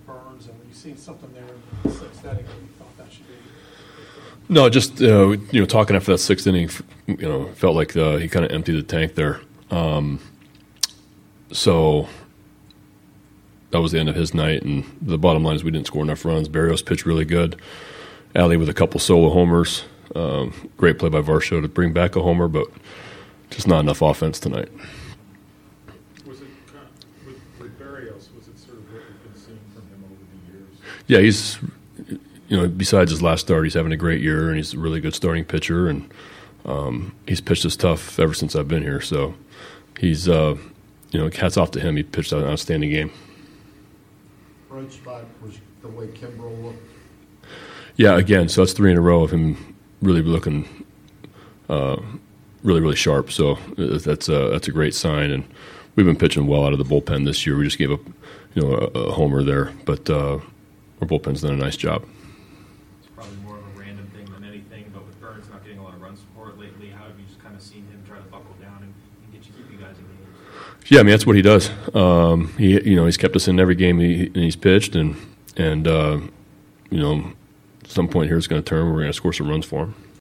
Burns, and when you seen something there in the sixth inning, you thought that should be. No, just talking after that sixth inning, felt like he kind of emptied the tank there. So that was the end of his night, and the bottom line is we didn't score enough runs. Berrios pitched really good. Alley with a couple solo homers. Great play by Varsho to bring back a homer, but just not enough offense tonight. Was it with Berrios? Was it sort of what you've been seeing from him over the years? Yeah, he's besides his last start, he's having a great year, and he's a really good starting pitcher, and he's pitched us tough ever since I've been here. So he's hats off to him. He pitched an outstanding game. Bright spot was the way Kimbrel looked. Yeah, again, so that's 3 in a row of him really looking really, really sharp. So that's a great sign, and we've been pitching well out of the bullpen this year. We just gave up a homer there, but our bullpen's done a nice job. It's probably more of a random thing than anything, but with Burns not getting a lot of run support lately, how have you just kind of seen him try to buckle down and keep you guys in games? Yeah, I mean that's what he does. He's kept us in every game he's pitched, and at some point here it's going to turn. We're going to score some runs for him.